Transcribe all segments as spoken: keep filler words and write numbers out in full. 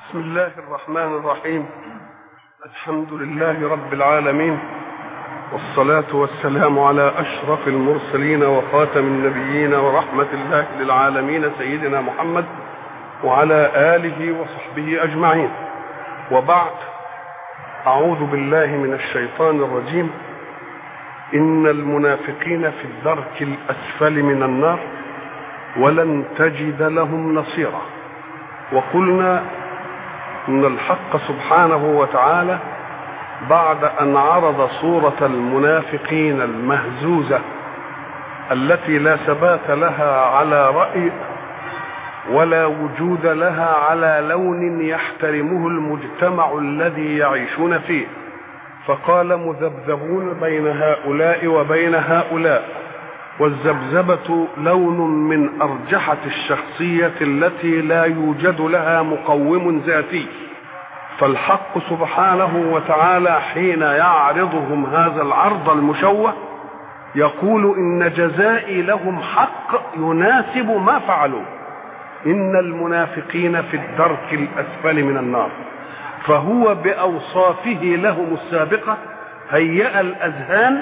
بسم الله الرحمن الرحيم. الحمد لله رب العالمين، والصلاة والسلام على أشرف المرسلين وخاتم النبيين ورحمة الله للعالمين سيدنا محمد وعلى آله وصحبه أجمعين. وبعد، أعوذ بالله من الشيطان الرجيم. إن المنافقين في الدرك الأسفل من النار ولن تجد لهم نصيرا. وقلنا إن الحق سبحانه وتعالى بعد أن عرض صورة المنافقين المهزوزة التي لا ثبات لها على رأي ولا وجود لها على لون يحترمه المجتمع الذي يعيشون فيه، فقال مذبذبون بين هؤلاء وبين هؤلاء، والذبذبة لون من أرجحة الشخصية التي لا يوجد لها مقوم ذاتي. فالحق سبحانه وتعالى حين يعرضهم هذا العرض المشوه يقول إن جزائي لهم حق يناسب ما فعلوا. إن المنافقين في الدرك الأسفل من النار، فهو بأوصافه لهم السابقة هيأ الأذهان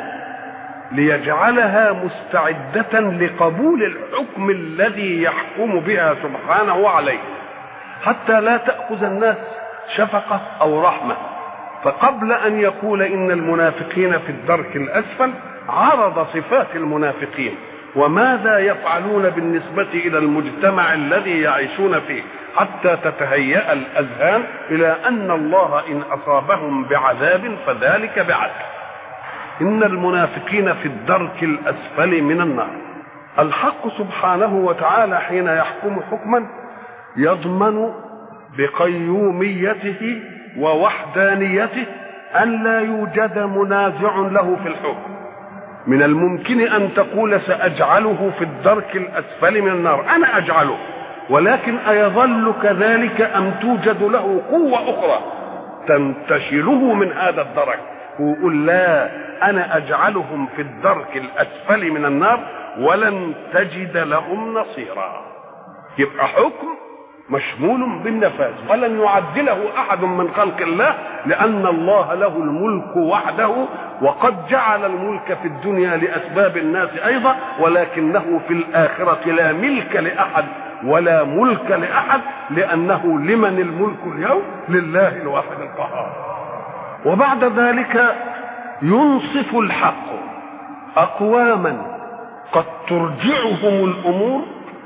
ليجعلها مستعدة لقبول الحكم الذي يحكم بها سبحانه عليه، حتى لا تأخذ الناس شفقة أو رحمة. فقبل أن يقول إن المنافقين في الدرك الأسفل عرض صفات المنافقين وماذا يفعلون بالنسبة إلى المجتمع الذي يعيشون فيه، حتى تتهيأ الأذهان إلى أن الله إن أصابهم بعذاب فذلك بعدل. إن المنافقين في الدرك الأسفل من النار. الحق سبحانه وتعالى حين يحكم حكما يضمن بقيوميته ووحدانيته أن لا يوجد منازع له في الحكم. من الممكن أن تقول سأجعله في الدرك الأسفل من النار، أنا أجعله، ولكن أيظل كذلك أم توجد له قوة أخرى تنتشله من هذا الدرك ويقول لا، أنا أجعلهم في الدرك الأسفل من النار ولن تجد لهم نصيرا. يبقى حكم مشمول بالنفاذ ولن يعدله أحد من خلق الله، لأن الله له الملك وحده، وقد جعل الملك في الدنيا لأسباب الناس أيضا، ولكنه في الآخرة لا ملك لأحد ولا ملك لأحد، لأنه لمن الملك اليوم؟ لله الواحد القهار. وبعد ذلك ينصف الحق أقواما قد ترجعهم الأمور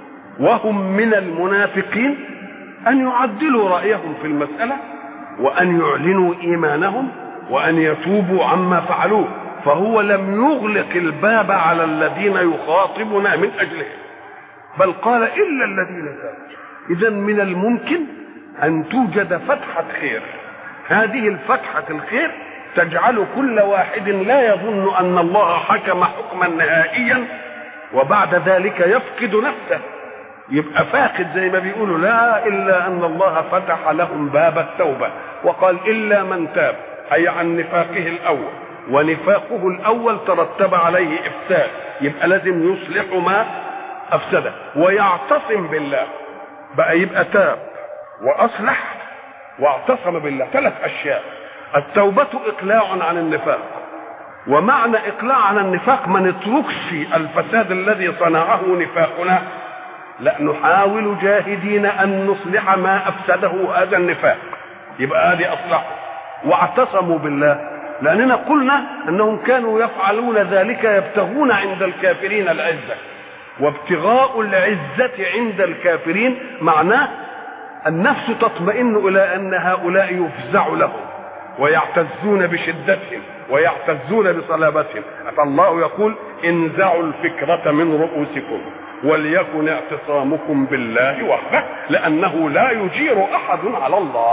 وهم من المنافقين أن يعدلوا رأيهم في المسألة، وأن يعلنوا إيمانهم، وأن يتوبوا عما فعلوه. فهو لم يغلق الباب على الذين يخاطبنا من أجلهم، بل قال إلا الذين تابوا. إذن من الممكن أن توجد فتحة خير، هذه الفتحة الخير تجعل كل واحد لا يظن أن الله حكم حكما نهائيا وبعد ذلك يفقد نفسه، يبقى فاقد زي ما بيقولوا، لا، إلا أن الله فتح لهم باب التوبة وقال إلا من تاب، أي عن نفاقه الأول، ونفاقه الأول ترتب عليه إفساد، يبقى لازم يصلح ما أفسده ويعتصم بالله. بقى يبقى تاب وأصلح واعتصم بالله، ثلاث أشياء. التوبة إقلاع عن النفاق، ومعنى إقلاع عن النفاق ما نتركش الفساد الذي صنعه نفاقنا، لا، نحاول جاهدين أن نصلح ما أفسده هذا النفاق، يبقى هذه أصلحه. واعتصموا بالله، لأننا قلنا أنهم كانوا يفعلون ذلك يبتغون عند الكافرين العزة، وابتغاء العزة عند الكافرين معناه النفس تطمئن إلى أن هؤلاء يفزع لهم ويعتزون بشدتهم ويعتزون بصلابتهم. فالله يقول انزعوا الفكرة من رؤوسكم وليكن اعتصامكم بالله وحده، لأنه لا يجير أحد على الله.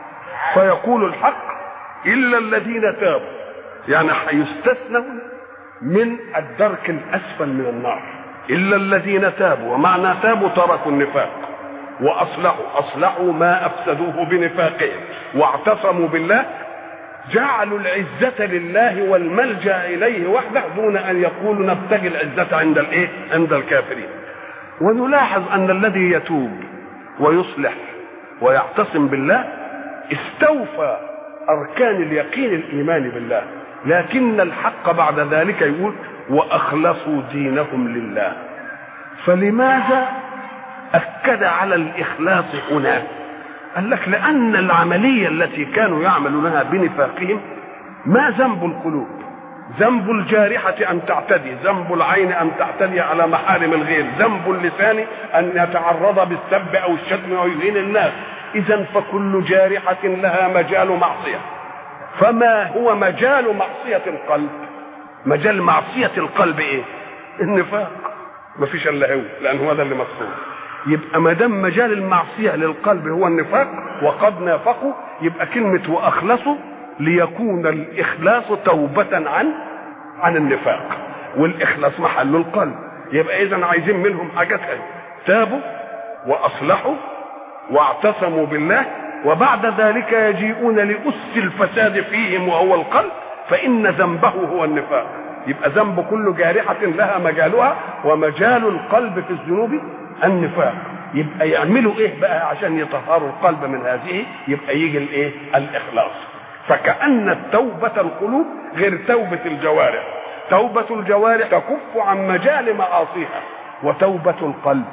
فيقول الحق إلا الذين تابوا، يعني يستثنوا من الدرك الأسفل من النار، إلا الذين تابوا. ومعنى تابوا تركوا النفاق وأصلحوا أصلحوا ما أفسدوه بنفاقهم واعتصموا بالله، جعلوا العزة لله والملجأ إليه وحده دون أن يقولوا نبتغي العزة عند الإيه؟ عند الكافرين. ونلاحظ أن الذي يتوب ويصلح ويعتصم بالله استوفى أركان اليقين الإيمان بالله، لكن الحق بعد ذلك يقول وأخلصوا دينهم لله. فلماذا أكد على الإخلاص هنا؟ قال لك لأن العملية التي كانوا يعملونها بنفاقهم ما ذنب القلوب، ذنب الجارحة أن تعتدي، ذنب العين أن تعتدي على محارم الغير، ذنب اللسان أن يتعرض بالسب أو الشتم أو يهين الناس. إذن فكل جارحة لها مجال معصية. فما هو مجال معصية القلب؟ مجال معصية القلب إيه؟ النفاق. ما فيش إلا هو، لأن هو ده اللي مقصود. يبقى ما دام مجال المعصية للقلب هو النفاق وقد نافقوا، يبقى كلمة وأخلصوا ليكون الإخلاص توبة عن عن النفاق، والإخلاص محل القلب. يبقى إذن عايزين منهم حاجات هاي. تابوا وأصلحوا واعتصموا بالله، وبعد ذلك يجيئون لأس الفساد فيهم وهو القلب، فإن ذنبه هو النفاق. يبقى ذنب كل جارحة لها مجالها، ومجال القلب في الذنوب النفاق. يبقى يعملوا ايه بقى عشان يطهروا القلب من هذه؟ يبقى يجي الايه؟ الإخلاص. فكأن التوبة القلوب غير توبة الجوارح. توبة الجوارح تكف عن مجال معاصيها، وتوبة القلب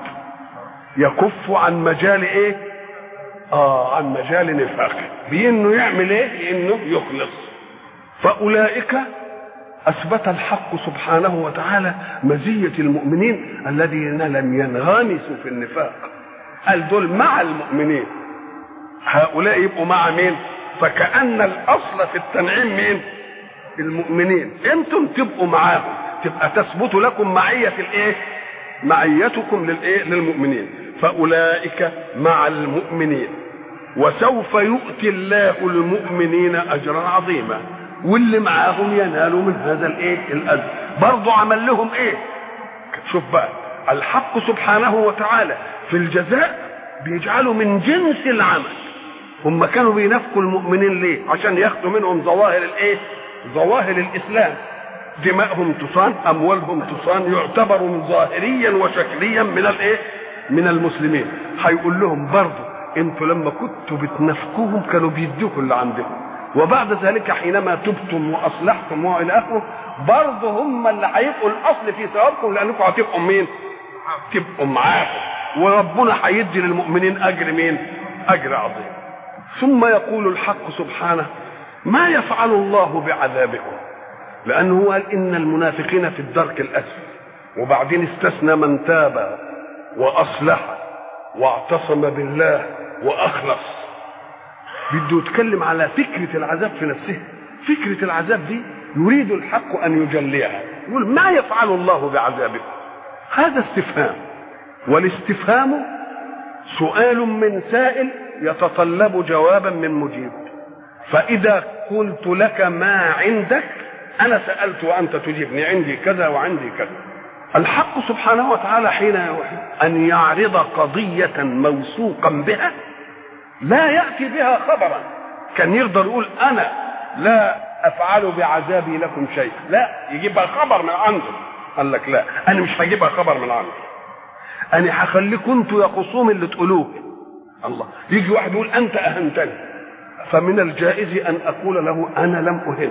يكف عن مجال ايه؟ اه عن مجال نفاقه، بانه يعمل ايه؟ بانه يخلص. فاولئك اثبت الحق سبحانه وتعالى مزية المؤمنين الذين لم ينغمسوا في النفاق. قال دول مع المؤمنين، هؤلاء يبقوا مع مين؟ فكأن الاصل في التنعيم مين؟ المؤمنين. انتم تبقوا معاهم، تبقى تثبت لكم معية الايه؟ معيتكم للايه؟ للمؤمنين. فاولئك مع المؤمنين وسوف يؤتي الله المؤمنين اجرا عظيما. واللي معاهم ينالوا من هذا الايه؟ الاجر. برضو عمل لهم ايه؟ شوف بقى الحق سبحانه وتعالى في الجزاء بيجعله من جنس العمل. هم كانوا بينافقوا المؤمنين ليه؟ عشان ياخدوا منهم ظواهر الايه؟ ظواهر الاسلام. دماءهم تصان، اموالهم تصان، يعتبروا ظاهريا وشكليا من الايه؟ من المسلمين. هيقول لهم برضو انتوا لما كنتوا بتنافقوهم كانوا بيدوكوا اللي عندهم، وبعد ذلك حينما تبتم واصلحتم والى اخره برضه هم اللي هيبقوا الاصل في ثوابكم، لانكم هتبقوا مين؟ تبقوا معاهم، وربنا هيدي للمؤمنين اجر مين؟ اجر عظيم. ثم يقول الحق سبحانه ما يفعل الله بعذابكم، لانه قال ان المنافقين في الدرك الاسفل، وبعدين استثنى من تاب واصلح واعتصم بالله واخلص. بده يتكلم على فكرة العذاب في نفسه. فكرة العذاب دي يريد الحق أن يجليها، يقول ما يفعل الله بعذابكم. هذا استفهام، والاستفهام سؤال من سائل يتطلب جوابا من مجيب. فإذا قلت لك ما عندك، أنا سألت وأنت تجيبني عندي كذا وعندي كذا. الحق سبحانه وتعالى حين يوحي أن يعرض قضية موثوقا بها لا يأتي بها خبرا. كان يقدر يقول أنا لا أفعل بعذابي لكم شيء، لا، يجيبها خبر من عنده. قال لك لا، أنا مش هجيبها خبر من عنده، أنا هخليكم أنتوا يا خصوم اللي تقولوه. الله، يجي واحد يقول أنت أهنتني، فمن الجائز أن أقول له أنا لم أهنك،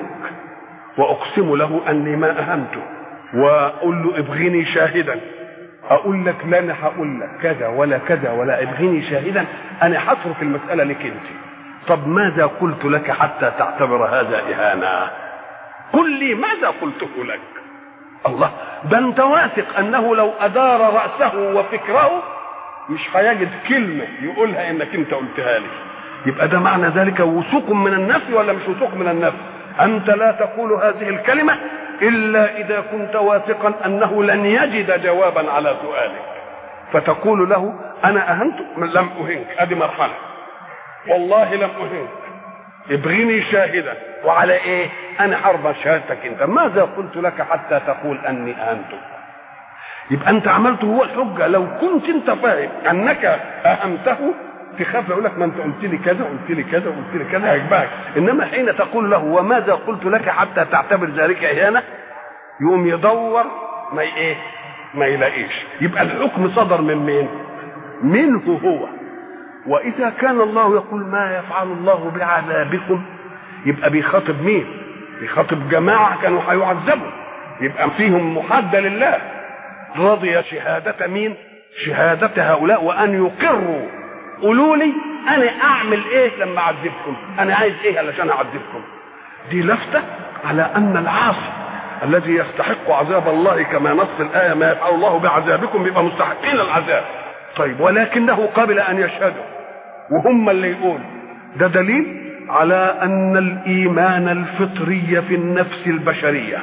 وأقسم له أني ما أهنته، وأقول له ابغني شاهدا. اقول لك لا، انا هقول لك كذا ولا كذا ولا ابغني شاهدا، انا هترك المساله لك انت. طب ماذا قلت لك حتى تعتبر هذا اهانه؟ قل لي ماذا قلته لك. الله، ده انت واثق انه لو ادار راسه وفكره مش هيجد كلمه يقولها انك انت قلتها لي. يبقى ده معنى ذلك وثوق من النفي ولا مش وثوق من النفي؟ انت لا تقول هذه الكلمه إلا إذا كنت واثقا أنه لن يجد جوابا على سؤالك، فتقول له أنا أهنت لم أهنك، هذه مرحلة، والله لم أهنك، ابغني شاهدا. وعلى إيه؟ أنا حرب شهادتك أنت. ماذا قلت لك حتى تقول أني أهنتك؟ يبقى أنت عملته هو الحجة. لو كنت أنت فاهم أنك أهمته تخاف يقول لك ما أنت قلت لي كذا قلت لي كذا قلت لي كذا هيجبعك. إنما حين تقول له وماذا قلت لك حتى تعتبر ذلك إهانة، يقوم يدور ما إيه؟ ما يلاقيش. يبقى الحكم صدر من مين؟ منه هو. وإذا كان الله يقول ما يفعل الله بعذابكم، يبقى بيخاطب مين؟ بيخاطب جماعة كانوا هيعذبوا، يبقى فيهم محادة لله. رضي شهادة مين؟ شهادة هؤلاء، وأن يقروا. قولوا لي أنا أعمل إيه لما أعذبكم؟ أنا عايز إيه علشان أعذبكم؟ دي لفتة على أن العاصي الذي يستحق عذاب الله كما نص الآية ما يفعل الله بعذابكم يبقى مستحقين العذاب. طيب ولكنه قبل أن يشهدوا وهم اللي يقول، ده دليل على أن الإيمان الفطري في النفس البشرية،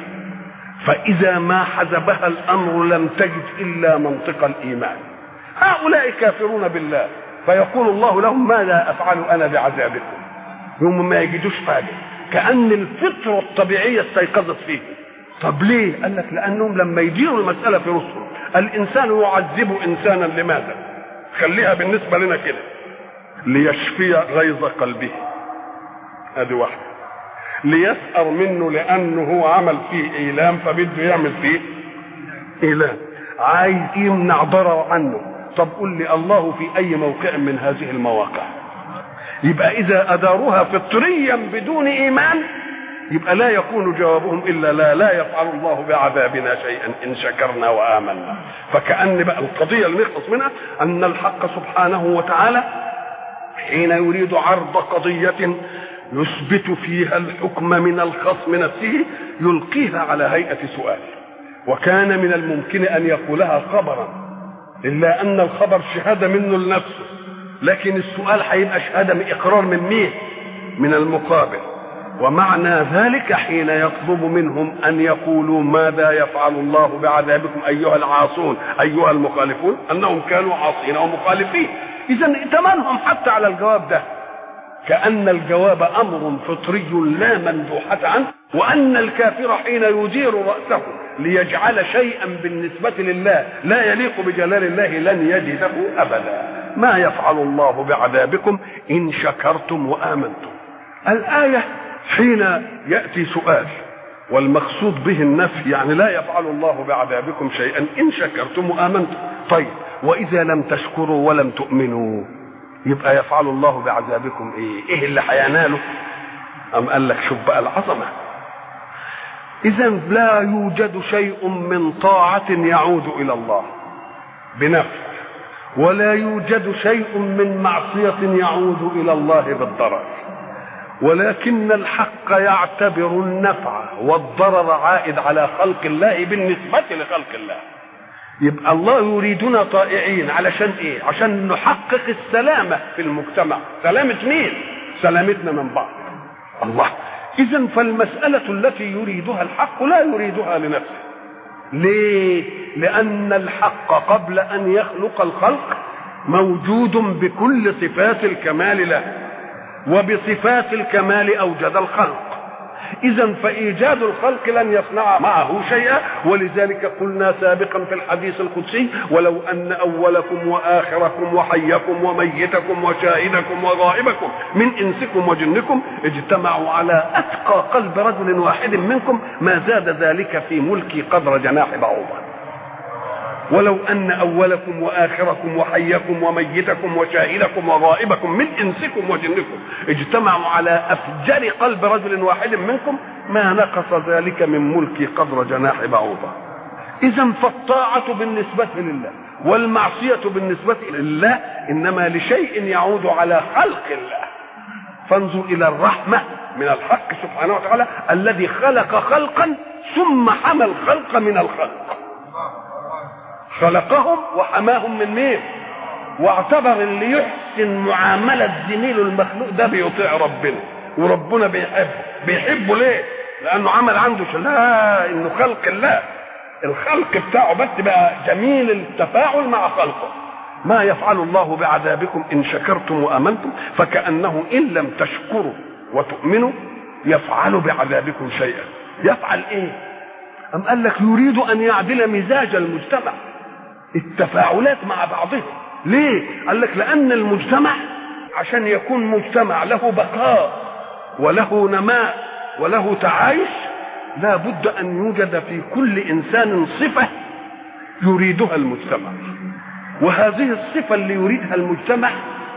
فإذا ما حزبها الأمر لم تجد إلا منطق الإيمان. هؤلاء كافرون بالله فيقول الله لهم ماذا أفعل أنا بعذابكم؟ هم ما يجدوش حاجة، كأن الفطرة الطبيعية استيقظت فيه. طب ليه؟ قال لك لأنهم لما يديروا المسألة في رسل الإنسان يعذب إنسانا لماذا؟ خليها بالنسبة لنا كده، ليشفي غيظ قلبه، هذه واحدة. ليسأر منه لأنه هو عمل فيه إيلام فبده يعمل فيه إيلام، عايز يمنع ضرر عنه. طب قل لي الله في أي موقع من هذه المواقع؟ يبقى إذا أداروها فطريا بدون إيمان يبقى لا يكون جوابهم إلا لا لا يفعل الله بعذابنا شيئا إن شكرنا وآمنا. فكأن بقى القضية اللي نخلص منها أن الحق سبحانه وتعالى حين يريد عرض قضية يثبت فيها الحكم من الخصم نفسه يلقيها على هيئة سؤال، وكان من الممكن أن يقولها خبرا، إلا أن الخبر شهادة منه لنفسه، لكن السؤال هيبقى شهادة من إقرار من مين؟ من المقابل. ومعنى ذلك حين يطلب منهم أن يقولوا ماذا يفعل الله بعذابكم أيها العاصون أيها المخالفون، أنهم كانوا عاصين ومخالفين. إذن ائتمنهم حتى على الجواب ده، كأن الجواب أمر فطري لا مندوحة عنه، وأن الكافر حين يدير رأسه ليجعل شيئا بالنسبة لله لا يليق بجلال الله لن يجده أبدا. ما يفعل الله بعذابكم إن شكرتم وآمنتم. الآية حين يأتي سؤال والمقصود به النفي، يعني لا يفعل الله بعذابكم شيئا إن شكرتم وآمنتم. طيب وإذا لم تشكروا ولم تؤمنوا يبقى يفعل الله بعذابكم ايه؟ ايه اللي هيناله؟ ام قال لك شوف بقى العظمه. اذا لا يوجد شيء من طاعه يعود الى الله بنفع، ولا يوجد شيء من معصيه يعود الى الله بالضرر، ولكن الحق يعتبر النفع والضرر عائد على خلق الله بالنسبه لخلق الله. يبقى الله يريدنا طائعين علشان ايه؟ عشان نحقق السلامة في المجتمع. سلامة مين؟ سلامتنا من بعض. الله. اذا فالمسألة التي يريدها الحق لا يريدها لنفسه. ليه؟ لأن الحق قبل أن يخلق الخلق موجود بكل صفات الكمال له، وبصفات الكمال أوجد الخلق. إذا فإيجاد الخلق لن يصنع معه شيئا، ولذلك قلنا سابقا في الحديث القدسي ولو أن أولكم وآخركم وحيكم وميتكم وشاهدكم وغائبكم من إنسكم وجنكم اجتمعوا على أتقى قلب رجل واحد منكم ما زاد ذلك في ملكي قدر جناح بعوضة. ولو أن أولكم وآخركم وحيكم وميتكم وشاهدكم وغائبكم من إنسكم وجنكم اجتمعوا على أفجر قلب رجل واحد منكم ما نقص ذلك من ملكي قدر جناح بعوضة. إذن فالطاعة بالنسبة لله والمعصية بالنسبة لله إنما لشيء يعود على خلق الله. فانظر إلى الرحمة من الحق سبحانه وتعالى الذي خلق خلقا ثم حمى الخلق من الخلق، خلقهم وحماهم من مين؟ واعتبر اللي يحسن معاملة زميله المخلوق ده بيطيع ربنا، وربنا بيحبه. بيحبه ليه؟ لأنه عمل عنده شيء، لا إنه خلق الله، الخلق بتاعه بس بقى جميل التفاعل مع خلقه. ما يفعل الله بعذابكم إن شكرتم وآمنتم، فكأنه إن لم تشكروا وتؤمنوا يفعل بعذابكم شيئا. يفعل إيه؟ أم قال لك يريد أن يعدل مزاج المجتمع، التفاعلات مع بعضهم. ليه؟ قال لك لأن المجتمع عشان يكون مجتمع له بقاء وله نماء وله تعايش لا بد أن يوجد في كل إنسان صفة يريدها المجتمع، وهذه الصفة اللي يريدها المجتمع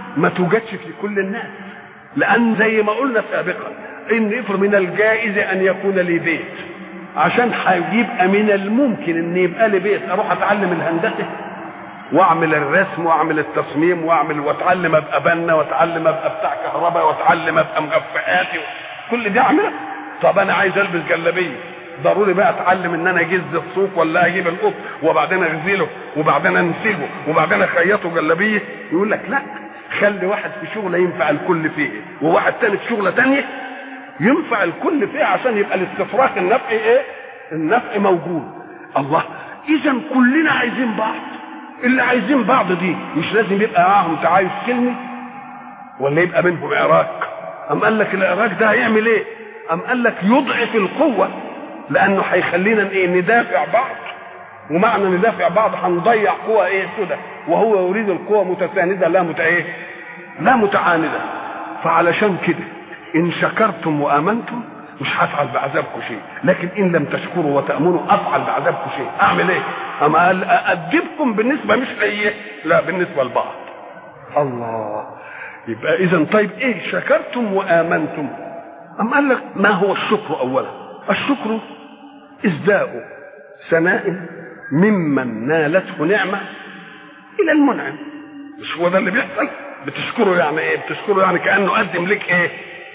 ما توجدش في كل الناس، لان زي ما قلنا سابقا ان افرض من الجائز ان يكون لي بيت، عشان هيبقى من الممكن ان يبقى لي بيت اروح اتعلم الهندسه واعمل الرسم واعمل التصميم واعمل واتعلم ابقى بنا واتعلم ابقى بتاع كهرباء واتعلم ابقى مغفئاتي، كل دي اعملها. طب انا عايز البس جلابيه، ضروري بقى اتعلم ان انا اجز الصوف ولا اجيب القط وبعدين اغزله وبعدين انسجه وبعدين اخيطه جلابيه؟ يقول لك لا، خلي واحد في شغله ينفع الكل فيه وواحد تاني في شغله تانيه ينفع الكل فيه، عشان يبقى الاستفراغ النفعي ايه؟ النفع موجود. الله، اذا كلنا عايزين بعض. اللي عايزين بعض دي مش لازم يبقى معاهم تعايش سلمي ولا يبقى منهم عراك. ام قال لك العراك ده هيعمل ايه؟ ام قال لك يضعف القوه، لانه هيخلينا ايه؟ ندافع بعض، ومعنى ندافع بعض هنضيع قوه ايه كده، وهو يريد القوه متسانده لا مت ايه؟ لا متعانده. فعلشان كده ان شكرتم وامنتم مش هفعل بعذابكم شيء، لكن ان لم تشكروا وتامنوا افعل بعذابكم شيء. اعمل ايه؟ اما قال اادبكم بالنسبه مش ليه، لا بالنسبه لبعض. الله، يبقى اذا طيب ايه شكرتم وامنتم؟ ام قال لك ما هو الشكر؟ اولا الشكر ازداء ثناء ممن نالته نعمه الى المنعم. مش هو ده اللي بيحصل؟ بتشكره يعني ايه؟ بتشكره يعني كانه قدم لك ايه؟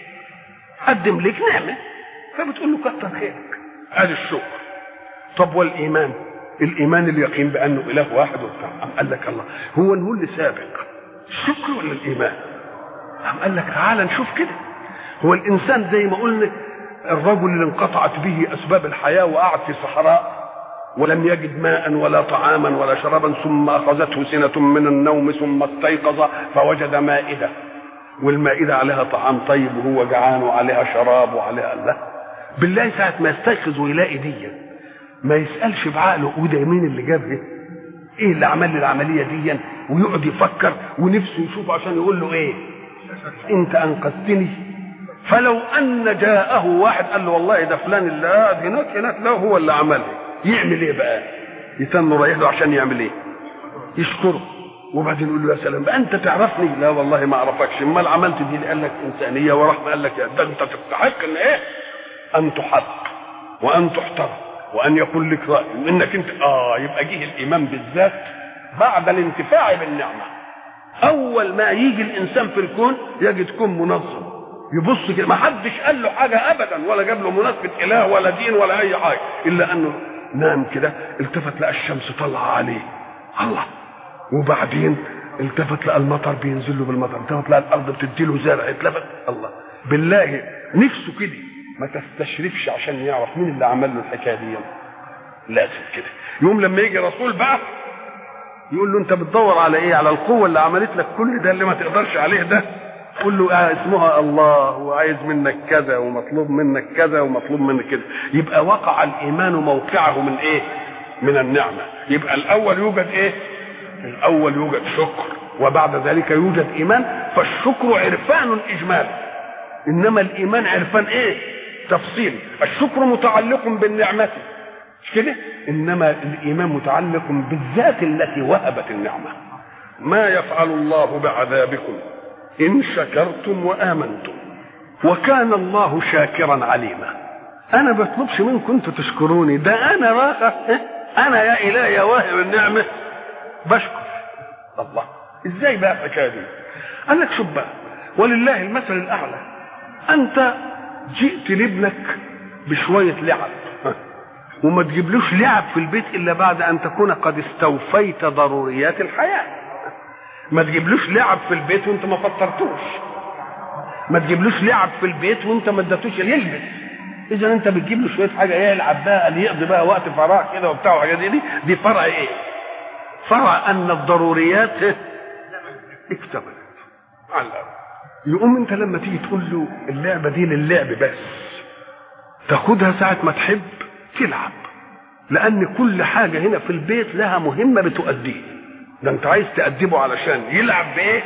قدم لك نعمه، فبتقول له كتر خيرك. ادي الشكر. طب والايمان؟ الايمان اليقين بانه اله واحد وبتاع. ام قال لك الله، هو نقول لي سابق الشكر ولا الايمان؟ ام قال لك تعالى نشوف كده. هو الانسان زي ما قلنا الرجل اللي انقطعت به اسباب الحياه وقعد في صحراء ولم يجد ماء ولا طعاما ولا شرابا، ثم اخذته سنه من النوم ثم استيقظ فوجد مائده، والمائده عليها طعام طيب وهو جعان وعليها شراب وعليها الله. بالله ساعه ما يستيقظ ويلاقي دي ما يسالش بعقله وده مين اللي جابه؟ ايه اللي عمل لي العمليه دي؟ ويقعد يفكر ونفسه يشوف عشان يقول له ايه؟ انت انقذتني. فلو ان جاءه واحد قال له والله ده فلان اللي قاعد هناك هناك لا هو اللي عمله، يعمل ايه بقى؟ يتم رايح له عشان يعمل ايه؟ يشكره. وبعدين يقول له يا سلام بقى انت تعرفني؟ لا والله ما اعرفكش. امال عملت دي اللي قال لك انسانيه ورحمه، قال لك ده انت تستحق ان ايه؟ ان تحب وان تحترم وان يكون لك راي وانك انت اه يبقى جه الايمان بالذات بعد الانتفاع بالنعمه. اول ما يجي الانسان في الكون يجد كون منظم، يبص كده ما حدش قال له حاجه ابدا ولا جاب له مناسبه اله ولا دين ولا اي حاجه، الا انه نام كده التفت لقى الشمس طالعه عليه الله، وبعدين التفت لقى المطر بينزل له بالمطر، التفت لقى الارض بتدي له زرع، اتلفت الله. بالله نفسه كده ما تستشرفش عشان يعرف مين اللي عمل له الحكايه دي. لازم كده يوم لما يجي رسول بقى يقول له انت بتدور على ايه؟ على القوه اللي عملت لك كل ده اللي ما تقدرش عليه ده؟ قول له اه اسمها الله وعايز منك كذا ومطلوب منك كذا ومطلوب منك كذا. يبقى وقع الايمان موقعه من ايه؟ من النعمه. يبقى الاول يوجد ايه؟ الاول يوجد شكر وبعد ذلك يوجد ايمان. فالشكر عرفان اجمالي، انما الايمان عرفان ايه؟ تفصيل. الشكر متعلق بالنعمه مش كده، انما الايمان متعلق بالذات التي وهبت النعمه. ما يفعل الله بعذابكم ان شكرتم وامنتم وكان الله شاكرا عليما. انا بطلبش منكم انتوا تشكروني، ده انا بقى انا يا الهي يا واهب النعمه بشكر الله. ازاي بقى الحكايه دي؟ قال لك شوف بقى، ولله المثل الاعلى. انت جئت لابنك بشويه لعب وما تجيبلوش لعب في البيت الا بعد ان تكون قد استوفيت ضروريات الحياه. ما تجيبلوش لعب في البيت وانت ما فطرتوش، ما تجيبلوش لعب في البيت وانت ما اديتوش يلبس. اذا انت بتجيب له شويه حاجه ايه يلعب بقى اللي يقضي بقى وقت فراغ كده وبتاع وحاجات دي دي فرع ايه؟ فرع ان الضروريات اكتملت على الأرض. يقوم انت لما تيجي تقول له اللعبه دي للعب بس تاخدها ساعه ما تحب تلعب، لان كل حاجه هنا في البيت لها مهمه بتؤديه. ده انت عايز تأدبه علشان يلعب بايه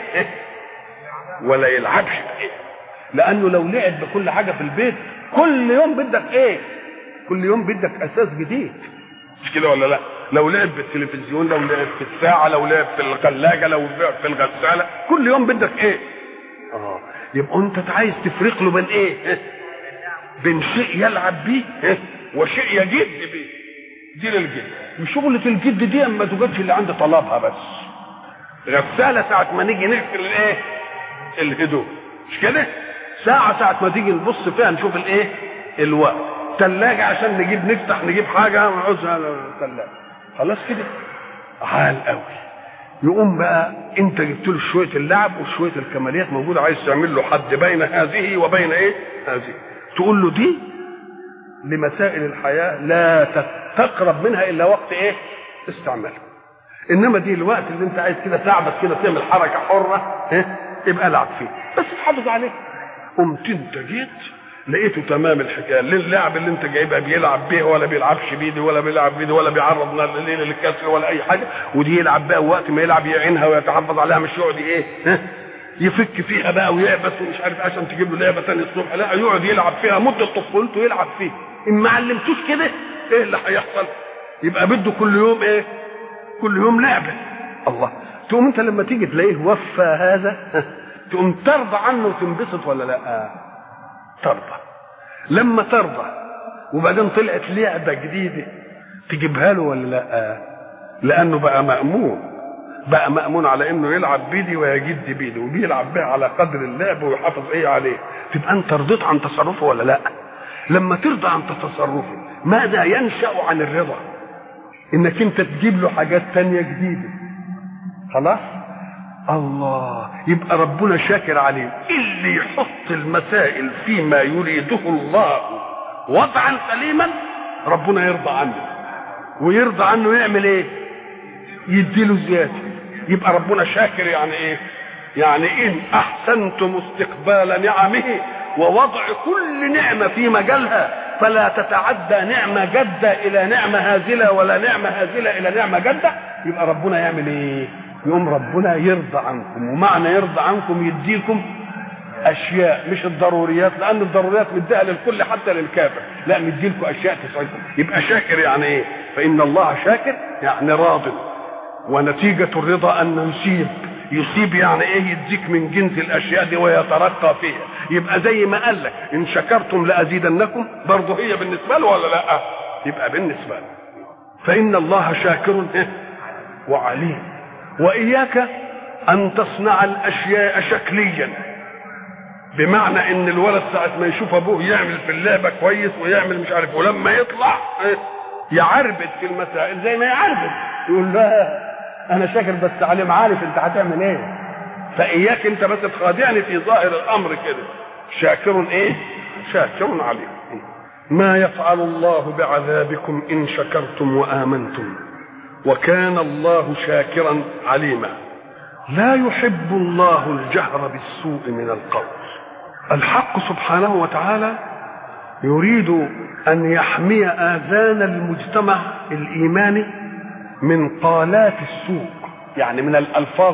ولا يلعبش بايه، لانه لو لعب بكل حاجه في البيت كل يوم بدك ايه؟ كل يوم بدك اساس جديد، مش كده ولا لا؟ لو لعب بالتلفزيون، لو لعب في الساعه، لو لعب في الثلاجه، لو لعب في الغساله، كل يوم بدك ايه؟ اه يبقى انت عايز تفرق له بين ايه؟ بين شيء يلعب بيه وشيء يجد بيه. دي للجد. وشغله الجد دي اما توجدش اللي عند طلبها بس. غساله ساعه ما نيجي نغسل الايه؟ الهدوم، مش كده؟ ساعه ساعه ما تيجي نبص فيها نشوف الايه؟ الوقت. ثلاجه عشان نجيب نفتح نجيب حاجه ونعوزها الثلاجه. خلاص كده عال قوي. يقوم بقى انت جبت له شويه اللعب وشويه الكماليات موجوده، عايز تعمل له حد بين هذه وبين ايه؟ هذه. تقول له دي لمسائل الحياه لا تقرب منها الا وقت ايه؟ استعمالها. انما دي الوقت اللي انت عايز كده تعبس كده تعمل حركه حره، ها؟ يبقى العب فيه بس تحافظ عليه. قمت انت جيت لقيته تمام الحكايه، اللعب اللي انت جايبها بيلعب بيه ولا بيلعبش بيدي ولا بيلعب بيدي ولا بيعرض الليل للكسر ولا اي حاجه، ودي يلعب بقى وقت ما يلعب يعينها ويتحفظ عليها، مش يقعد ايه؟ ها؟ يفك فيها بقى ويعبس ومش عارف عشان تجيب له لعبه ثانيه الصبح، لا يقعد يلعب فيها مده طفولته يلعب فيه. ان ما علمتوش كده ايه اللي هيحصل؟ يبقى بده كل يوم ايه؟ كل يوم لعبه. الله. تقوم انت لما تيجي تلاقيه وفى هذا تقوم ترضى عنه وتنبسط ولا لا؟ ترضى. لما ترضى وبعدين طلعت لعبه جديده تجيبها له ولا لا؟ لانه بقى مأمون، بقى مأمون على انه يلعب بيدي ويجد بيدي وبيلعب بها على قدر اللعب ويحافظ ايه عليه. تبقى انت رضيت عن تصرفه ولا لا؟ لما ترضى عن تصرفه ماذا ينشأ عن الرضا؟ انك انت تجيب له حاجات تانية جديدة. خلاص؟ الله. يبقى ربنا شاكر عليه. اللي يحط المسائل فيما يريده الله وضعا سليما ربنا يرضى عنه، ويرضى عنه يعمل ايه؟ يديله زيادة. يبقى ربنا شاكر. يعني ايه؟ يعني ان احسنتم استقبال نعمه ووضع كل نعمة في مجالها فلا تتعدى نعمة جدة الى نعمة هازلة ولا نعمة هازلة الى نعمة جدة، يبقى ربنا يعمل ايه؟ يقوم ربنا يرضى عنكم. ومعنى يرضى عنكم يديكم اشياء مش الضروريات، لان الضروريات مديها للكل حتى للكافر، لا مديلكم اشياء تسعدكم. يبقى شاكر يعني ايه؟ فان الله شاكر يعني راض، ونتيجة الرضا ان يصيب. يصيب يعني ايه؟ يديك من جنس الاشياء دي ويترقى فيها. يبقى زي ما قال لك ان شكرتم لازيدنكم، برضه هي بالنسبه له ولا لا؟ يبقى بالنسبه له. فان الله شاكر وعليم. واياك ان تصنع الاشياء شكليا، بمعنى ان الولد ساعه ما يشوف ابوه يعمل في اللعبه كويس ويعمل مش عارف، ولما يطلع يعربد في المسائل زي ما يعربد، يقول لا انا شاكر بس عليم عارف انت هتعمل ايه. فاياك انت بس تخادعني في ظاهر الامر كده. شاكر ايه؟ شاكر عليم. ما يفعل الله بعذابكم ان شكرتم وامنتم وكان الله شاكرا عليما. لا يحب الله الجهر بالسوء من القول. الحق سبحانه وتعالى يريد ان يحمي اذان المجتمع الايماني من قالات السوء، يعني من الالفاظ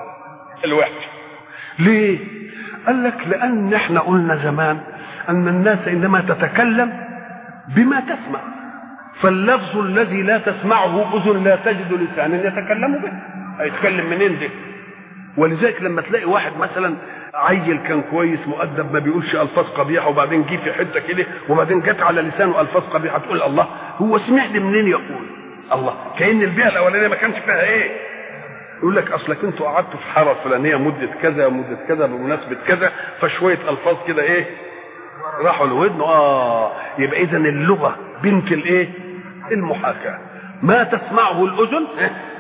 الوحشه. ليه؟ قال لك لان احنا قلنا زمان ان الناس انما تتكلم بما تسمع، فاللفظ الذي لا تسمعه اذن لا تجد لسانا يتكلم به، هيتكلم منين ده؟ ولذلك لما تلاقي واحد مثلا عيل كان كويس مؤدب ما بيقولش الفاظ قبيحه وبعدين جه في حته كده وبعدين جت على لسانه الفاظ قبيحه، تقول الله هو سمع لي منين يقول؟ الله، كأن البيئه الاولانيه ما كانش فيها ايه؟ يقول لك اصلك انتوا قعدتوا في حاره فلانيه مده كذا ومده كذا بمناسبه كذا، فشويه الفاظ كده ايه؟ راحوا لودنه. اه يبقى اذا اللغه بنت الايه؟ المحاكاه. ما تسمعه الاذن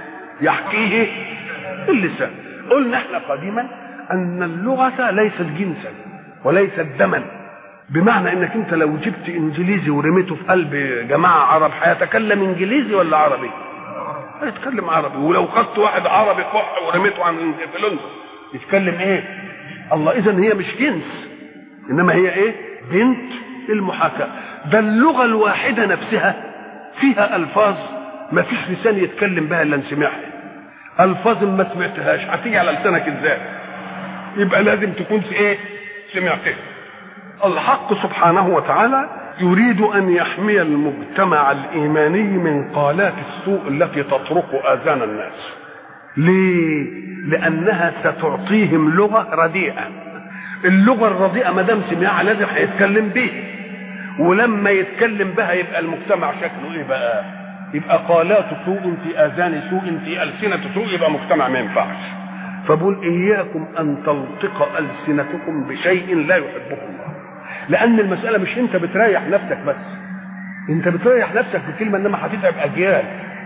يحكيه اللسان. قلنا احنا قديما ان اللغه ليست جنسا وليست دما، بمعنى انك انت لو جبت انجليزي ورميته في قلب جماعه عرب هيتكلم انجليزي ولا عربي؟ هيتكلم عربي. ولو خدت واحد عربي قح ورميته عن في لندن يتكلم ايه؟ الله. اذا هي مش جنس انما هي ايه؟ بنت المحاكاه. ده اللغه الواحده نفسها فيها الفاظ ما فيش لسان يتكلم بها الا نسمعها. الفاظ ما سمعتهاش هتيجي على لسانك ازاي؟ يبقى لازم تكون في ايه؟ سمعتها. الحق سبحانه وتعالى يريد أن يحمي المجتمع الإيماني من قالات السوء التي تطرق آذان الناس. ليه؟ لأنها ستعطيهم لغة رديئة. اللغة الرديئة ما دام سمعها لازم هيتكلم بيها، ولما يتكلم بها يبقى المجتمع شكله ايه بقى؟ يبقى قالات سوء في آذان سوء في ألسنة سوء، يبقى مجتمع ما ينفعش. فبقول إياكم أن تلطق ألسنتكم بشيء لا يحبه الله، لأن المسألة مش أنت بتريح نفسك بس، أنت بتريح نفسك بكلمة إنما هتتعب أجيال،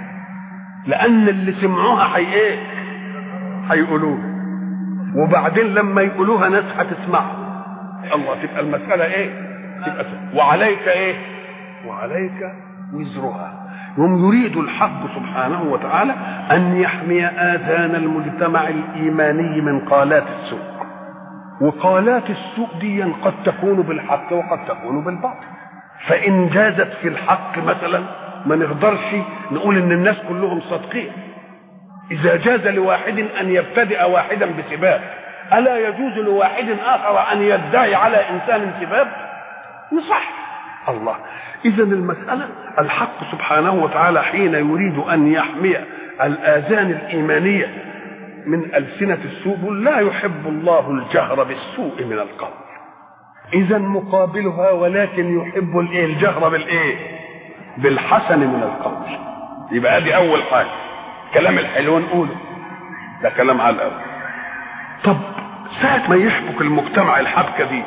لأن اللي سمعوها حي إيه؟ هيقولوها، وبعدين لما يقولوها ناس هتسمعها. الله، تبقى المسألة إيه؟ تبقى وعليك إيه؟ وعليك وزرها. هم يريد الحق سبحانه وتعالى أن يحمي آذان المجتمع الإيماني من قالات السوء. وقالات السوء دي قد تكون بالحق وقد تكون بالباطل. فإن جازت في الحق مثلا ما نقدرش نقول إن الناس كلهم صادقين. إذا جاز لواحد أن يبتدئ واحدا بسباب، ألا يجوز لواحد آخر أن يدعي على إنسان سباب؟ يصح. الله، إذا المسألة الحق سبحانه وتعالى حين يريد أن يحمي الآذان الإيمانية من ألسنة السوء لا يحب الله الجهر بالسوء من القول، إذا مقابلها ولكن يحب الجهر بالإيه؟ بالحسن من القول. يبقى هذه أول حاجة، كلام الحلو نقوله، ده كلام على الأول. طب ساعة ما يحبك المجتمع الحبكة دي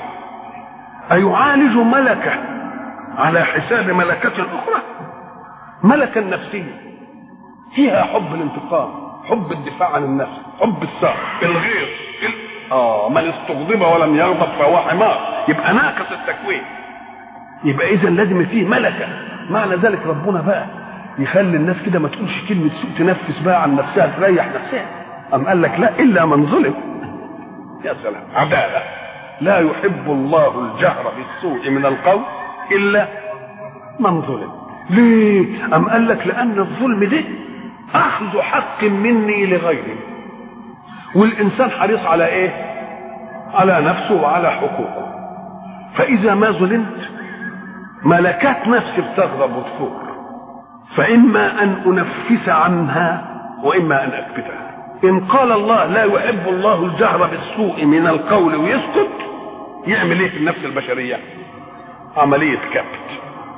أيعالج ملكة على حساب ملكة أخرى؟ ملكة نفسية فيها حب الانتقام، حب الدفاع عن النفس، حب السعر، الغير ال... آه من استغضب ولم يغضب فهو حمار، يبقى ناقص التكوين. يبقى إذا لازم فيه ملكة. معنى ذلك ربنا بقى يخلي الناس كده ما تقولش كلمة سوء، تنفس بقى عن نفسها، تريح نفسها. أم قال لك لا، إلا من ظلم. يا سلام، عدالة. لا يحب الله الجهر بالسوء من القول إلا من ظلم. ليه؟ أم قال لك لأن الظلم ده أخذ حق مني لغيري، والإنسان حريص على إيه؟ على نفسه وعلى حقوقه. فإذا ما ظلمت ملكات نفسي بتغضب وتفور، فإما أن أنفس عنها وإما أن أكبتها. إن قال الله لا يحب الله الجهر بالسوء من القول ويسكت، يعمل إيه في النفس البشرية؟ عملية كبت.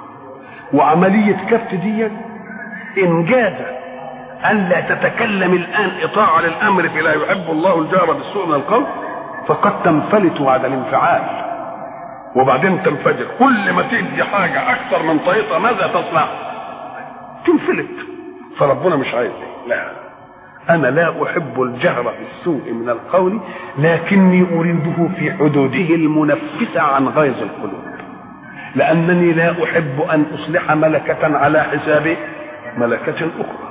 وعملية كبت دي إن جاز أن لا تتكلم الآن إطاعة للأمر في لا يحب الله الجهر بالسوء من القول، فقد تنفلت بعد الانفعال وبعدين تنفجر. كل ما تدي حاجة أكثر من طريقة ماذا تصنع؟ تنفلت. فربنا مش عايز، لا، أنا لا أحب الجهر بالسوء من القول لكني أريده في حدوده المنفسة عن غيظ القلوب، لأنني لا أحب أن أصلح ملكة على حساب ملكة أخرى.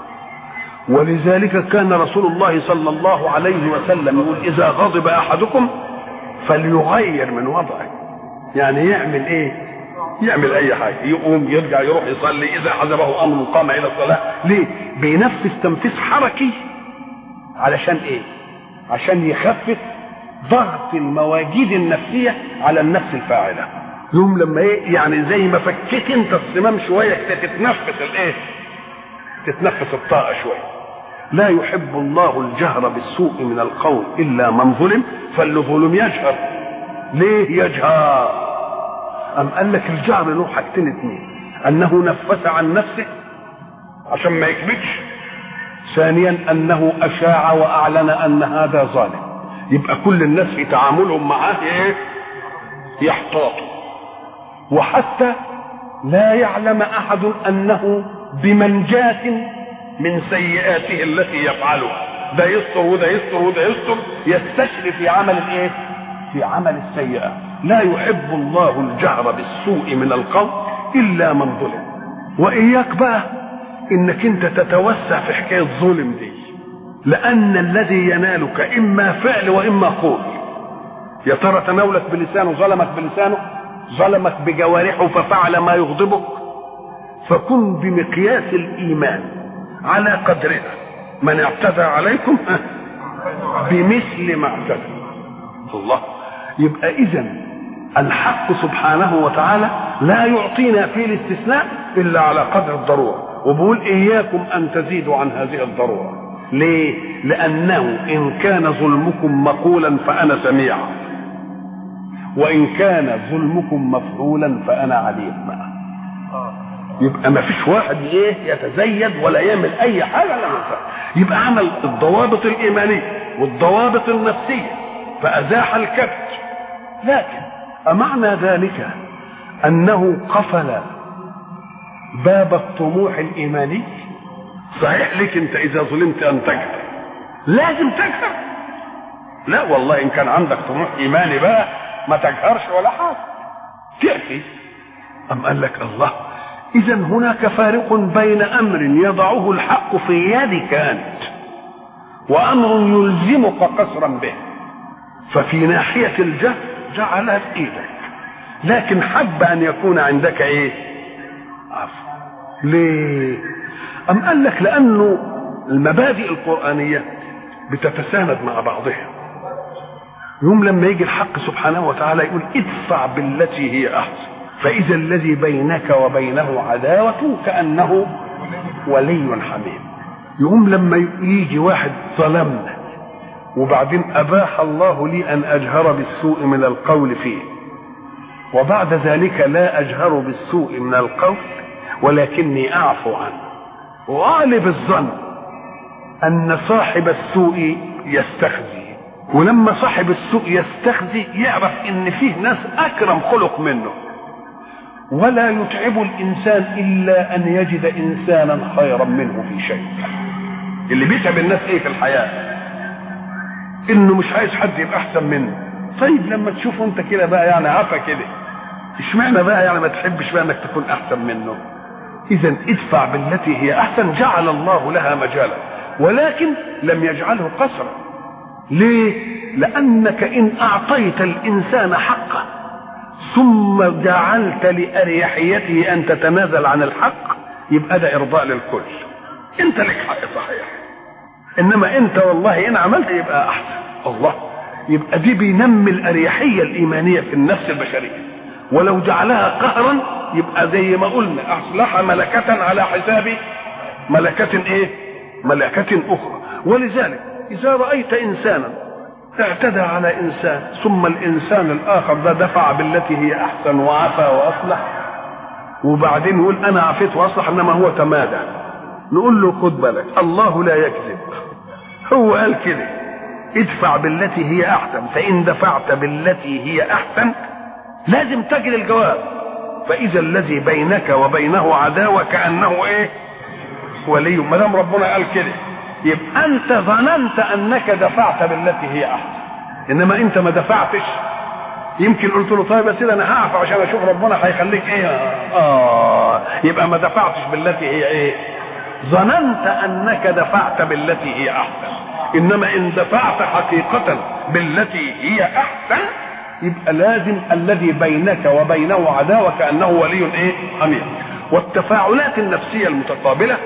ولذلك كان رسول الله صلى الله عليه وسلم يقول إذا غضب أحدكم فليغير من وضعه. يعني يعمل إيه؟ يعمل أي حاجة، يقوم يرجع يروح يصلي، إذا حزبه أمر قام إلى الصلاة. ليه؟ بينفس تنفيس حركي. علشان إيه؟ عشان يخفف ضغط المواجيد النفسية على النفس الفاعلة. يوم لما إيه؟ يعني زي ما فكيت أنت الصمام شوية تتنفس الإيه؟ تتنفس الطاقة شوية. لا يحب الله الجهر بالسوء من القول إلا من ظلم، فالظلم يجهر. ليه يجهر؟ أم قال لك الجهر له حاجتين اتنين، أنه نفس عن نفسه عشان ما يكبتش، ثانيا أنه أشاع وأعلن أن هذا ظالم. يبقى كل الناس في تعاملهم معاه إيه؟ يحتاطوا، وحتى لا يعلم أحد أنه بمنجاة من سيئاته التي يفعلها. ده يستر وده يستر وده يستر، يستشري في عمل الايه؟ في عمل السيئة. لا يحب الله الجهر بالسوء من القول إلا من ظلم. وإياك بقى إنك أنت تتوسع في حكاية الظلم دي، لأن الذي ينالك إما فعل وإما قول. يا ترى تناولك بلسانه، ظلمك بلسانه، ظلمك بجوارحه ففعل ما يغضبك، فكن بمقياس الإيمان على قدرها. من اعتدى عليكم بمثل ما اعتدى الله. يبقى إذن الحق سبحانه وتعالى لا يعطينا فيه الاستثناء الا على قدر الضروره، وبقول اياكم ان تزيدوا عن هذه الضروره. ليه؟ لانه ان كان ظلمكم مقولا فانا سميع، وان كان ظلمكم مفعولا فانا عليم. يبقى ما فيش واحد ايه يتزيد ولا يعمل اي حاجه لا ينفع. يبقى عمل الضوابط الايمانيه والضوابط النفسيه فازاح الكبت، لكن امعنى ذلك انه قفل باب الطموح الايماني؟ صحيح لك انت اذا ظلمت ان تكفر لازم تكفر، لا والله ان كان عندك طموح ايماني بقى ما تجهرش ولا حاجه تعفي. ام قال لك الله، اذا هناك فارق بين امر يضعه الحق في يدك انت وامر يلزمك قصرا به. ففي ناحيه الجهل جعلها في ايدك، لكن حب ان يكون عندك ايه؟ عفو. ليه؟ ام قال لك لانه المبادئ القرآنية بتتساند مع بعضها. يوم لما يجي الحق سبحانه وتعالى يقول ادفع بالتي هي احسن فاذا الذي بينك وبينه عداوة كأنه ولي حميم. يوم لما يجي واحد ظلمنا وبعدين اباح الله لي ان اجهر بالسوء من القول فيه، وبعد ذلك لا اجهر بالسوء من القول ولكني اعفو عنه، وغالب الظن ان صاحب السوء يستخزي، ولما صاحب السوء يستخزي يعرف ان فيه ناس اكرم خلق منه، ولا يتعب الانسان الا ان يجد انسانا خيرا منه في شيء. اللي بيتعب الناس ايه في الحياه؟ انه مش عايز حد يبقى احسن منه. طيب لما تشوفه انت كده بقى يعني عفا كده، اشمعنى بقى يعني ما تحبش بقى انك تكون احسن منه؟ اذا ادفع بالتي هي احسن جعل الله لها مجالا، ولكن لم يجعله قصرا. ليه؟ لانك ان اعطيت الانسان حقه ثم جعلت لاريحيته ان تتنازل عن الحق يبقى ده ارضاء للكل. انت لك حق صحيح، انما انت والله ان عملت يبقى احسن. الله، يبقى دي بينمي الاريحيه الايمانيه في النفس البشريه. ولو جعلها قهرا يبقى زي ما قلنا اصلح ملكه على حساب ملكه ايه؟ ملكه اخرى. ولذلك اذا رايت انسانا اعتدى على انسان ثم الانسان الاخر ده دفع بالتي هي احسن وعفى واصلح، وبعدين يقول انا عفيت واصلح انما هو تمادى، نقول له خد بالك الله لا يكذب، هو قال كده ادفع بالتي هي احسن فان دفعت بالتي هي احسن لازم تجد الجواب فاذا الذي بينك وبينه عداوه كانه ايه؟ ولي. ما دام ربنا قال كده يبقى انت ظننت انك دفعت بالتي هي احسن، انما انت ما دفعتش. يمكن قلت له طيب يا سيدي انا هعفى عشان اشوف ربنا هيخليك ايه. اه يبقى ما دفعتش بالتي هي ايه؟ ظننت انك دفعت بالتي هي احسن، انما ان دفعت حقيقة بالتي هي احسن يبقى لازم الذي بينك وبينه عداوة كأنه ولي ايه؟ حميم. والتفاعلات النفسية المتقابلة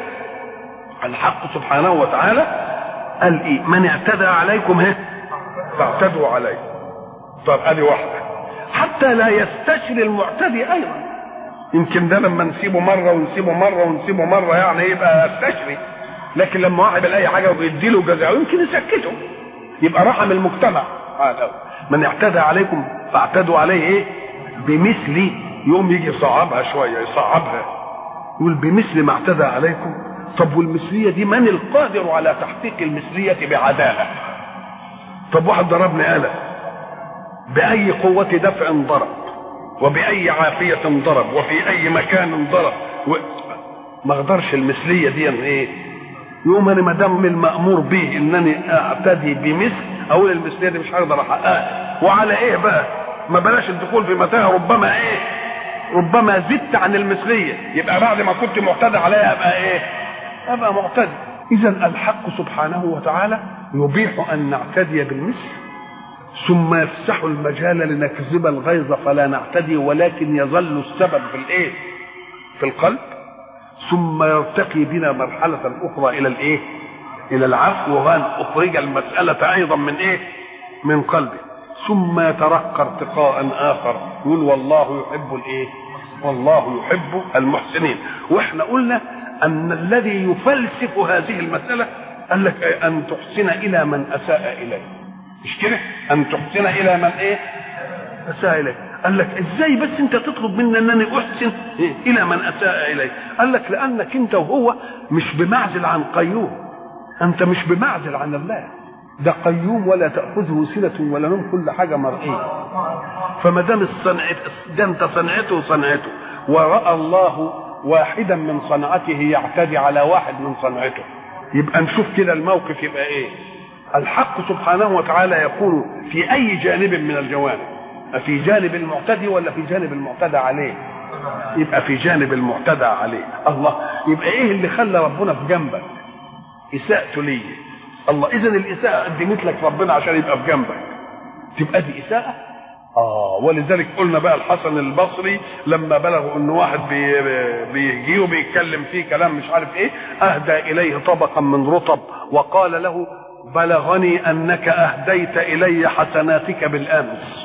الحق سبحانه وتعالى قال ايه؟ من اعتدى عليكم هه فاعتدوا عليه. طب ادي واحدة حتى لا يستشري المعتدي ايضا. يمكن ده لما نسيبه مرة ونسيبه مرة ونسيبه مرة يعني يبقى يستشري، لكن لما واحد يلاقي حاجة ويديله جزاء يمكن يسكته، يبقى رحم المجتمع. هذا من اعتدى عليكم فاعتدوا عليه ايه؟ بمثل. يوم يجي يصعبها شوية يصعبها يقول بمثل ما اعتدى عليكم. طب والمثلية دي من القادر على تحقيق المثلية بعدالة؟ طب واحد ضربني آلة، بأي قوة دفع ضرب وبأي عافية ضرب وفي أي مكان ضرب و... ما اقدرش المثلية دي ايه؟ يوم انا ما دام المأمور به انني اعتدي بمثل اقول المثلية دي مش هقدر احققها. وعلى ايه بقى؟ ما بلاش الدخول في متاهة، ربما ايه؟ ربما زدت عن المثلية يبقى بعد ما كنت معتدى عليها ابقى ايه؟ ابقى معتدي. اذا الحق سبحانه وتعالى يبيح ان نعتدي بالمثل ثم يفسح المجال لنكذب الغيظ فلا نعتدي، ولكن يظل السبب في الايه؟ في القلب، ثم يرتقي بنا مرحلة اخرى الى الايه؟ الى العفو، وان اخرج المسألة ايضا من ايه؟ من قلبه، ثم يترقى ارتقاء اخر يقول والله يحب الايه؟ والله يحب المحسنين. واحنا قلنا ان الذي يفلسف هذه المسألة قال لك ايه؟ ان تحسن الى من اساء اليه. مش كده؟ ان تحسن الى من ايه؟ اساء اليه. قال لك ازاي بس انت تطلب مني انني احسن إيه؟ الى من اساء اليه؟ قال لك لانك انت وهو مش بمعزل عن قيوم، انت مش بمعزل عن الله، ده قيوم ولا تاخذه سنه ولا نوم، كل حاجه مرئيه. فما دام الصنعه ده انت صنعته صنعته، وراى الله واحدا من صنعته يعتدي على واحد من صنعته، يبقى نشوف كده الموقف يبقى ايه. الحق سبحانه وتعالى يكون في اي جانب من الجوانب، في جانب المعتدي ولا في جانب المعتدى عليه؟ يبقى في جانب المعتدى عليه. الله، يبقى ايه اللي خلى ربنا في جنبك؟ اساءته ليه الله. اذا الاساءه قدمت لك ربنا عشان يبقى في جنبك، تبقى دي اساءه. اه ولذلك قلنا بقى الحسن البصري لما بلغوا ان واحد بي بيجي وبيتكلم فيه كلام مش عارف ايه، اهدى اليه طبقا من رطب وقال له بلغني انك اهديت الي حسناتك بالامس،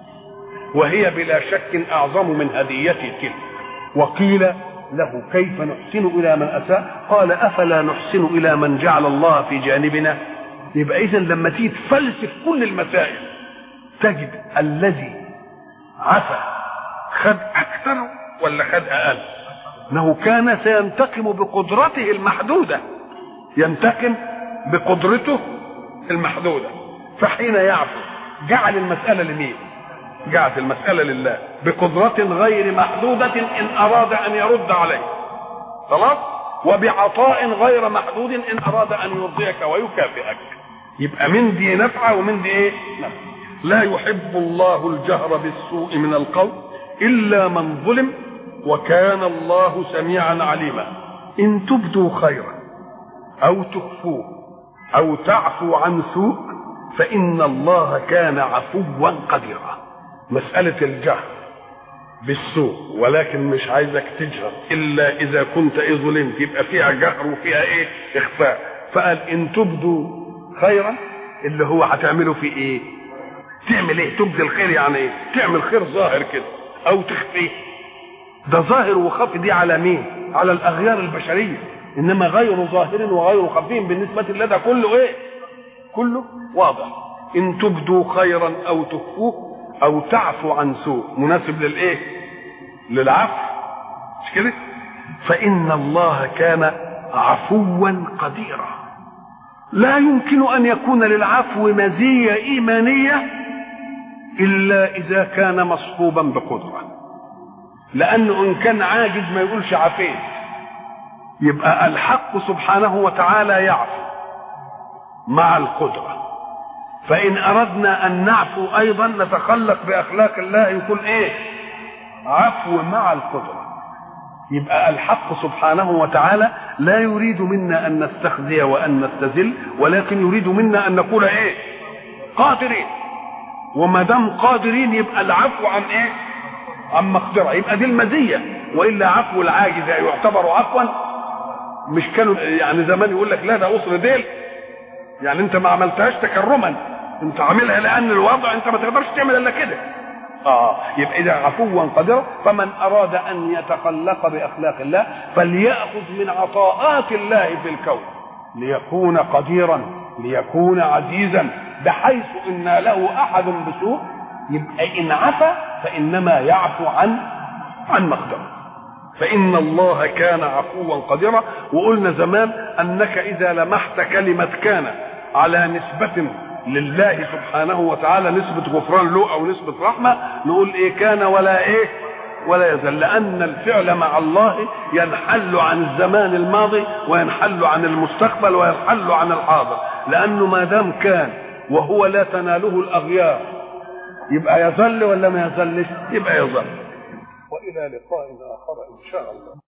وهي بلا شك اعظم من هديتي تلك. وقيل له كيف نحسن الى من اساء؟ قال افلا نحسن الى من جعل الله في جانبنا. يبقى اذا لما تيجي تفلسف كل المسائل تجد الذي عفا خد اكثر ولا خد اقل؟ انه كان سينتقم بقدرته المحدوده، ينتقم بقدرته المحدوده، فحين يعفو جعل المساله لمين؟ جعل المساله لله بقدره غير محدوده ان اراد ان يرد عليه، خلاص، وبعطاء غير محدود ان اراد ان يرضيك ويكافئك. يبقى من دي نفعه ومن دي ايه؟ نفعه. لا يحب الله الجهر بالسوء من القول إلا من ظلم وكان الله سميعا عليما. إن تبدوا خيرا أو تخفوه أو تعفوا عن سوء فإن الله كان عفوا قديرا. مسألة الجهر بالسوء ولكن مش عايزك تجهر إلا إذا كنت إيه ظلمت، يبقى فيها جهر وفيها إيه؟ إخفاء. فقال إن تبدوا خيرا اللي هو هتعمله في إيه؟ تعمل ايه؟ تبدي الخير يعني ايه؟ تعمل خير ظاهر كده او تخفيه. ده ظاهر وخفي دي على مين؟ على الاغيار البشريه، انما غير ظاهر وغير خفي بالنسبه لله ده كله ايه؟ كله واضح. ان تبدوا خيرا او تخفوه او تعفوا عن سوء، مناسب للايه؟ للعفو، مش كده؟ فان الله كان عفوا قديرا. لا يمكن ان يكون للعفو مزيه ايمانيه إلا إذا كان مصحوبا بقدرة، لأنه إن كان عاجز ما يقولش عفيت. يبقى الحق سبحانه وتعالى يعفو مع القدرة، فإن أردنا أن نعفو أيضا نتخلق بأخلاق الله يكون إيه؟ عفو مع القدرة. يبقى الحق سبحانه وتعالى لا يريد منا أن نستخزي وأن نستذل، ولكن يريد منا أن نقول إيه؟ قادرين. وما دام قادرين يبقى العفو عن ايه؟ عن مقدره، يبقى دي المزيه. والا عفو العاجز يعتبر عفوا؟ مش كانوا يعني زمان يقول لك لا ده قصر ديل، يعني انت ما عملتهاش تكرما، انت عاملها لان الوضع انت ما تقدرش تعمل الا كده. اه يبقى اذا عفوا قدرا. فمن اراد ان يتخلق باخلاق الله فليأخذ من عطاءات الله في الكون ليكون قديرا، ليكون عزيزا، بحيث ان له احد بسوء يبقى ان عفا فانما يعفو عن عن مقدره. فان الله كان عفوا قديرا. وقلنا زمان انك اذا لمحت كلمه كان على نسبه لله سبحانه وتعالى، نسبه غفران له او نسبه رحمه، نقول ايه؟ كان ولا ايه؟ ولا يزال، لان الفعل مع الله ينحل عن الزمان الماضي وينحل عن المستقبل وينحل عن الحاضر، لانه ما دام كان وهو لا تناله الاغيار يبقى يظل ولا ما يظلش؟ يبقى يظل. والى لقاء اخر ان شاء الله.